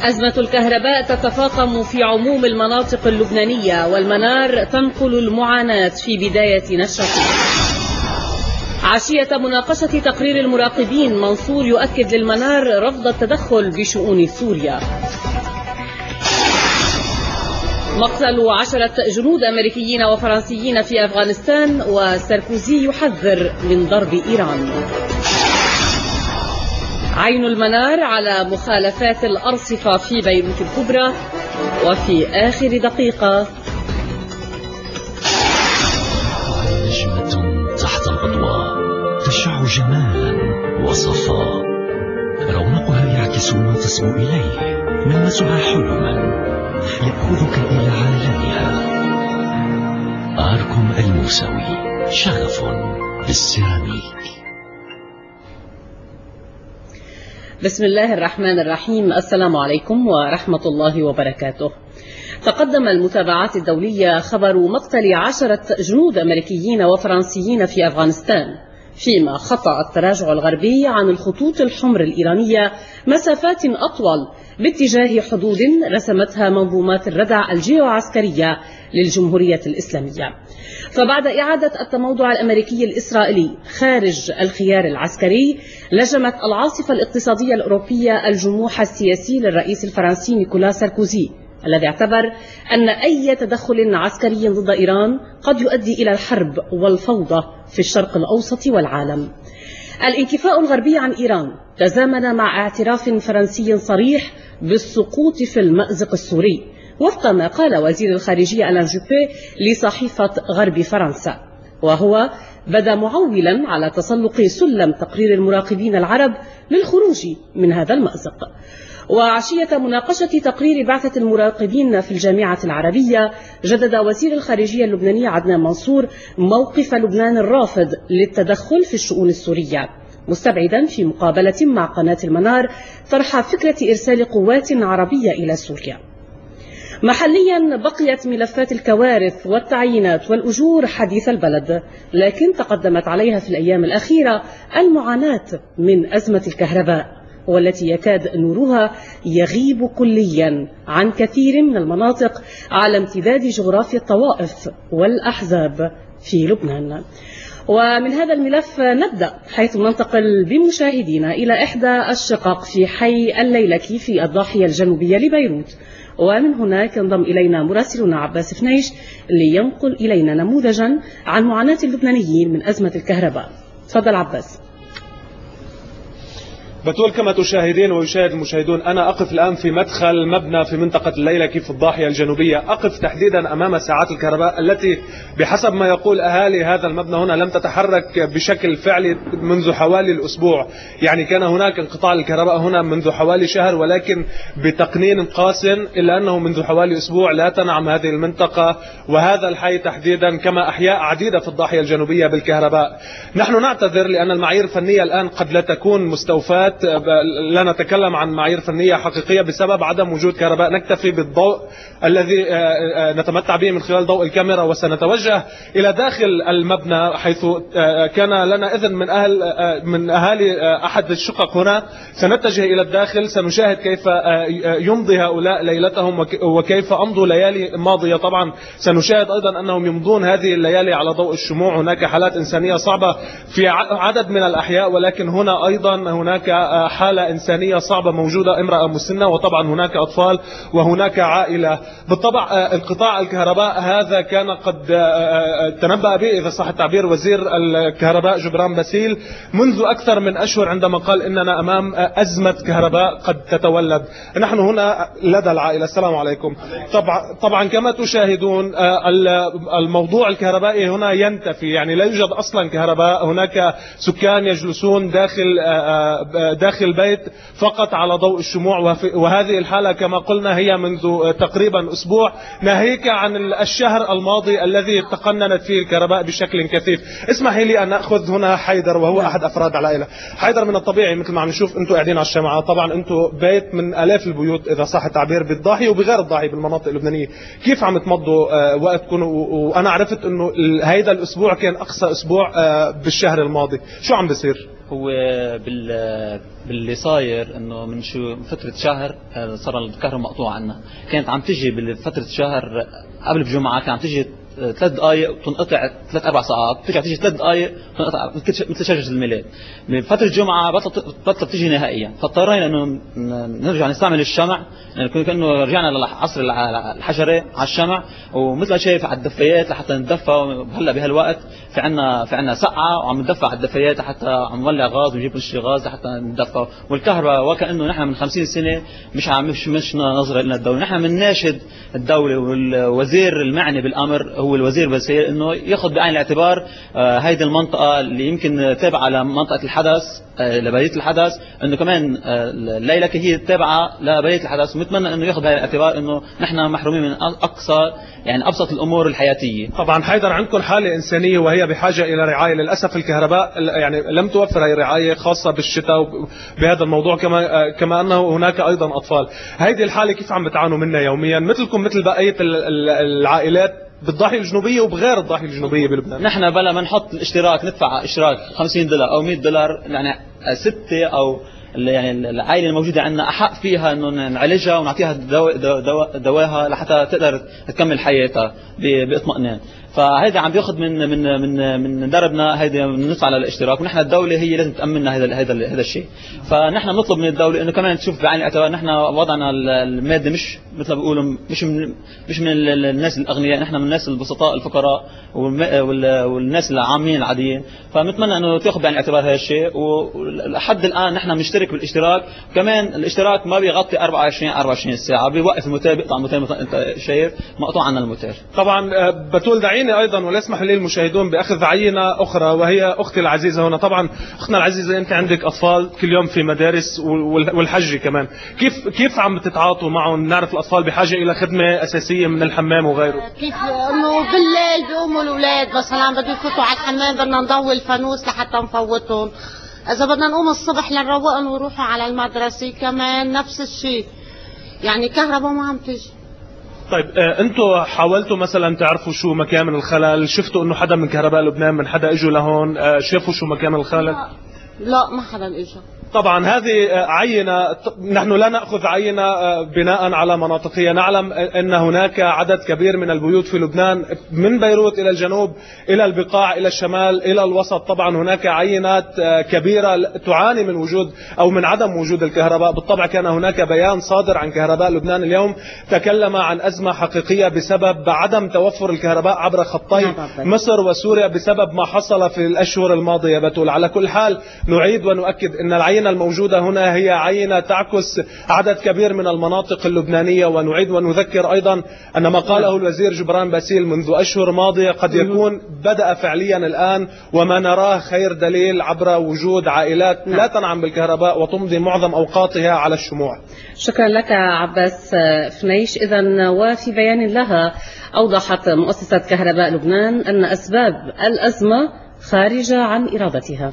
أزمة الكهرباء تتفاقم في عموم المناطق اللبنانية، والمنار تنقل المعاناة في بداية نشرته. عشية مناقشة تقرير المراقبين، منصور يؤكد للمنار رفض التدخل بشؤون سوريا. مقتل 10 جنود أمريكيين وفرنسيين في أفغانستان، وساركوزي يحذر من ضرب إيران. عين المنار على مخالفات الأرصفة في بيروت الكبرى. وفي آخر دقيقة، نجمة تحت الأضواء تشع جمالا وصفاء، رونقها يعكس ما تصبو إليه، ملمسها حلما يأخذك إلى عالمها. آركم الموسوي، شغف بالسيراميك. بسم الله الرحمن الرحيم. السلام عليكم ورحمة الله وبركاته. تقدم المتابعات الدولية خبر مقتل 10 جنود أمريكيين وفرنسيين في أفغانستان، فيما خطأ التراجع الغربي عن الخطوط الحمر الإيرانية مسافات أطول باتجاه حدود رسمتها منظومات الردع الجيوعسكرية للجمهورية الإسلامية. فبعد إعادة التموضع الأمريكي الإسرائيلي خارج الخيار العسكري، لجمت العاصفة الاقتصادية الأوروبية الجموح السياسي للرئيس الفرنسي نيكولا ساركوزي، الذي اعتبر أن أي تدخل عسكري ضد إيران قد يؤدي إلى الحرب والفوضى في الشرق الأوسط والعالم. الانكفاء الغربي عن إيران تزامن مع اعتراف فرنسي صريح بالسقوط في المأزق السوري، وفق ما قال وزير الخارجية ألان جوبي لصحيفة غرب فرنسا، وهو بدا معولا على تسلق سلم تقرير المراقبين العرب للخروج من هذا المأزق. وعشية مناقشة تقرير بعثة المراقبين في الجامعة العربية، جدد وزير الخارجية اللبناني عدنان منصور موقف لبنان الرافض للتدخل في الشؤون السورية، مستبعدا في مقابلة مع قناة المنار طرح فكرة إرسال قوات عربية إلى سوريا. محليا بقيت ملفات الكوارث والتعيينات والأجور حديث البلد، لكن تقدمت عليها في الأيام الأخيرة المعاناة من أزمة الكهرباء، والتي يكاد نورها يغيب كليا عن كثير من المناطق على امتداد جغرافيا الطوائف والأحزاب في لبنان. ومن هذا الملف نبدأ، حيث ننتقل بمشاهدينا إلى إحدى الشقق في حي الليلكي في الضاحية الجنوبية لبيروت، ومن هناك ينضم إلينا مراسلنا عباس فنيش لينقل إلينا نموذجا عن معاناة اللبنانيين من أزمة الكهرباء. تفضل عباس. بتول كما تشاهدين ويشاهد المشاهدون، أنا أقف الآن في مدخل مبنى في منطقة الليلكي في الضاحية الجنوبية. أقف تحديدا أمام ساعات الكهرباء التي بحسب ما يقول أهالي هذا المبنى هنا لم تتحرك بشكل فعلي منذ حوالي الأسبوع. يعني كان هناك انقطاع الكهرباء هنا منذ حوالي شهر، ولكن بتقنين قاس، إلا أنه منذ حوالي أسبوع لا تنعم هذه المنطقة وهذا الحي تحديدا كما أحياء عديدة في الضاحية الجنوبية بالكهرباء. نحن نعتذر لأن المعايير الفنية الآن قد لا تكون مستوفاة، لا نتكلم عن معايير فنية حقيقية بسبب عدم وجود كهرباء. نكتفي بالضوء الذي نتمتع به من خلال ضوء الكاميرا، وسنتوجه إلى داخل المبنى حيث كان لنا إذن من أهالي أحد الشقق هنا. سنتجه إلى الداخل، سنشاهد كيف يمضي هؤلاء ليلتهم وكيف أمضوا ليالي ماضية. طبعا سنشاهد أيضا أنهم يمضون هذه الليالي على ضوء الشموع. هناك حالات إنسانية صعبة في عدد من الأحياء، ولكن هنا أيضا هناك حالة إنسانية صعبة موجودة، امرأة مسنة، وطبعا هناك أطفال وهناك عائلة. بالطبع انقطاع الكهرباء هذا كان قد تنبأ به إذا صح التعبير وزير الكهرباء جبران باسيل منذ أكثر من أشهر، عندما قال إننا أمام أزمة كهرباء قد تتولد. نحن هنا لدى العائلة. السلام عليكم. طبعا كما تشاهدون الموضوع الكهربائي هنا ينتفي، يعني لا يوجد أصلا كهرباء. هناك سكان يجلسون داخل البيت فقط على ضوء الشموع، وهذه الحالة كما قلنا هي منذ تقريبا أسبوع، ناهيك عن الشهر الماضي الذي تقننت فيه الكهرباء بشكل كثيف. اسمحي لي أن أخذ هنا حيدر، وهو أحد أفراد العائلة. حيدر، من الطبيعي مثل ما عم نشوف أنتم قاعدين على الشمعة، طبعا أنتم بيت من آلاف البيوت إذا صح التعبير بالضاحية وبغير الضاحية بالمناطق اللبنانية، كيف عم تمضوا وقتكم؟ وأنا عرفت أنه هيدا الأسبوع كان أقصى أسبوع بالشهر الماضي، شو عم بصير؟ هو باللي صاير انه من شو فتره شهر صار الكهرباء مقطوع عنا. كانت عم تجي بفتره شهر قبل بجمعه كانت عم تجي 3 دقائق وتنقطع 3-4 ساعات، ترجع تيجي 3 دقائق وتنقطع مثل شجره الميلاد. بفتره الجمعه بطلت تيجي نهائيا، فاضطرينا انه نرجع نستعمل الشمع، يعني كانه رجعنا للعصر الحجري على الشمع. ومثل ما شايف على الدفايات لحتى نتدفى هلا بهالوقت في عنا سقعه وعم ندفى على الدفايات حتى عم نولع غاز ونجيب نشتري غاز لحتى نتدفى. والكهرباء وكانه نحن من 50 سنه مش نظره لنا الدوله، نحن بنناشد الدوله والوزير المعني بالامر هو الوزير بسير انه ياخذ بعين الاعتبار هيدي المنطقه اللي يمكن تابعه لمنطقه الحدث لبلديه الحدث، انه كمان الليلكي هي تابعه لبلديه الحدث، ونتمنى انه ياخذ بعين الاعتبار انه نحن محرومين من يعني ابسط الامور الحياتيه. طبعا حيدر عندكم حاله انسانيه وهي بحاجه الى رعايه، للاسف الكهرباء يعني لم توفر هي الرعايه خاصه بالشتاء بهذا الموضوع، كما انه هناك ايضا اطفال. هيدي الحاله كيف عم بتعانوا منها يوميا مثلكم مثل بقيه العائلات بالضاحيه الجنوبيه وبغير الضاحيه الجنوبيه بلبنان؟ نحن بلا ما نحط الاشتراك ندفع اشتراك $50 او $100، يعني 6 او يعني العائله الموجوده عندنا احق فيها انه نعالجها ونعطيها دواها لحتى تقدر تكمل حياتها باطمئنان. فهيدا عم بياخذ من دربنا، هيدا بندفع على الاشتراك، ونحن الدوله هي لازم تامننا هذا الشيء. فنحن بنطلب من الدوله انه كمان تشوف بعين الاعتبار نحن وضعنا المادي مش مثل ما بيقولوا مش من الناس الاغنياء، نحن من الناس البسطاء الفقراء والناس العامين العاديين. فبنتمنى انه تاخذ بعين الاعتبار هذا الشيء. ولحد الان نحن بنشترك بالاشتراك، كمان الاشتراك ما بيغطي 24 ساعه، بيوقف الموتور بيقطع الموتور مثل انت شايف مقطوع عنا الموتور. طبعا بتول دعيني ايضا ولا يسمح لي المشاهدون باخذ عينه اخرى، وهي اختي العزيزه هنا. طبعا اختنا العزيزه انت عندك اطفال كل يوم في مدارس والحج كمان، كيف عم بتتعاطوا معهم؟ نعرف الاطفال بحاجه الى خدمه اساسيه من الحمام وغيره. كيف انه بالليل بيقوموا الاولاد مثلا بده يفوتوا على الحمام بدنا نضوي الفانوس لحتى نفوتهم، اذا بدنا نقوم الصبح لنروقهم ويروحوا على المدرسه كمان نفس الشيء، يعني كهرباء ما عم تجي. طيب انتوا حاولتوا مثلا تعرفوا شو مكامن الخلل؟ شفتوا انه حدا من كهرباء لبنان من حدا اجوا لهون شافوا شو مكامن الخلل؟ لا ما حدا اجى. طبعا هذه عينة، نحن لا نأخذ عينة بناء على مناطقية، نعلم أن هناك عدد كبير من البيوت في لبنان من بيروت إلى الجنوب إلى البقاع إلى الشمال إلى الوسط. طبعا هناك عينات كبيرة تعاني من وجود أو من عدم وجود الكهرباء. بالطبع كان هناك بيان صادر عن كهرباء لبنان اليوم تكلم عن أزمة حقيقية بسبب عدم توفر الكهرباء عبر خطي مصر وسوريا بسبب ما حصل في الأشهر الماضية. بتقول على كل حال نعيد ونؤكد أن العينة الموجودة هنا هي عينة تعكس عدد كبير من المناطق اللبنانية، ونعيد ونذكر أيضا أن ما قاله الوزير جبران باسيل منذ أشهر ماضية قد يكون بدأ فعليا الآن، وما نراه خير دليل عبر وجود عائلات لا تنعم بالكهرباء وتمضي معظم أوقاتها على الشموع. شكرا لك عباس فنيش. إذن وفي بيان لها أوضحت مؤسسة كهرباء لبنان أن أسباب الأزمة خارجة عن إرادتها.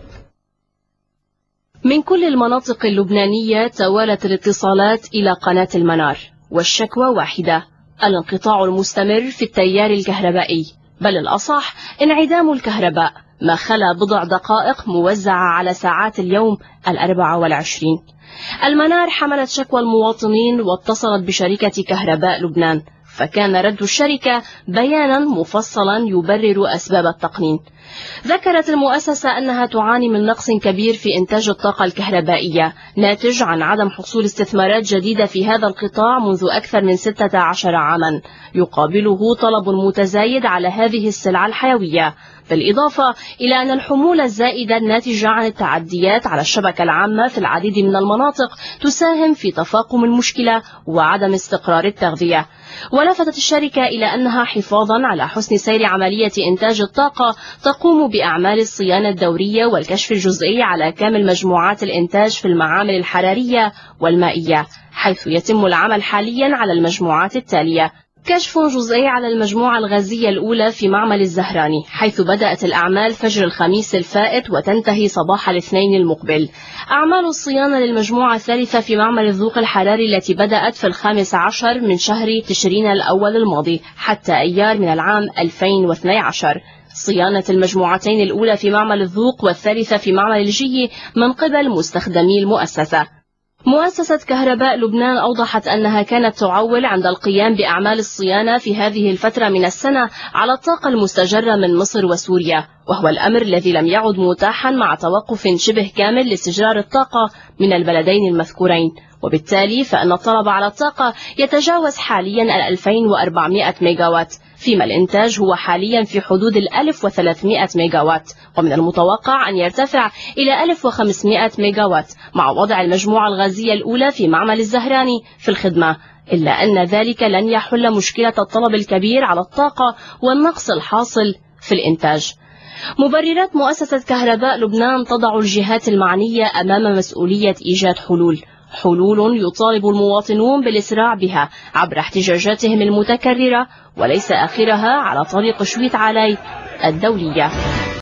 من كل المناطق اللبنانية توالت الاتصالات إلى قناة المنار، والشكوى واحدة: الانقطاع المستمر في التيار الكهربائي، بل الأصح انعدام الكهرباء ما خلا بضع دقائق موزعة على ساعات اليوم 24. المنار حملت شكوى المواطنين واتصلت بشركة كهرباء لبنان، فكان رد الشركة بيانا مفصلا يبرر أسباب التقنين. ذكرت المؤسسة أنها تعاني من نقص كبير في إنتاج الطاقة الكهربائية ناتج عن عدم حصول استثمارات جديدة في هذا القطاع منذ أكثر من 16 عاما، يقابله طلب متزايد على هذه السلعة الحيوية، بالإضافة إلى أن الحمولة الزائدة الناتجة عن التعديات على الشبكة العامة في العديد من المناطق تساهم في تفاقم المشكلة وعدم استقرار التغذية. ولفتت الشركة إلى أنها حفاظا على حسن سير عملية إنتاج الطاقة تقوم بأعمال الصيانة الدورية والكشف الجزئي على كامل مجموعات الإنتاج في المعامل الحرارية والمائية، حيث يتم العمل حاليا على المجموعات التالية: كشف جزئي على المجموعة الغازية الأولى في معمل الزهراني، حيث بدأت الأعمال فجر الخميس الفائت وتنتهي صباح الاثنين المقبل. أعمال الصيانة للمجموعة الثالثة في معمل الذوق الحراري التي بدأت في 15 من شهر تشرين الأول الماضي حتى أيار من العام 2012. صيانة المجموعتين الأولى في معمل الذوق والثالثة في معمل الجي من قبل مستخدمي المؤسسة. مؤسسة كهرباء لبنان أوضحت أنها كانت تعول عند القيام بأعمال الصيانة في هذه الفترة من السنة على الطاقة المستجرة من مصر وسوريا، وهو الأمر الذي لم يعد متاحا مع توقف شبه كامل لاستجرار الطاقة من البلدين المذكورين، وبالتالي فإن الطلب على الطاقة يتجاوز حاليا 2400 ميجاوات، فيما الإنتاج هو حاليا في حدود 1300 ميجاوات، ومن المتوقع أن يرتفع إلى 1500 ميجاوات مع وضع المجموعة الغازية الأولى في معمل الزهراني في الخدمة، إلا أن ذلك لن يحل مشكلة الطلب الكبير على الطاقة والنقص الحاصل في الإنتاج. مبررات مؤسسة كهرباء لبنان تضع الجهات المعنية أمام مسؤولية إيجاد حلول يطالب المواطنون بالإسراع بها عبر احتجاجاتهم المتكررة، وليس آخرها على طريق شويت علي الدولية.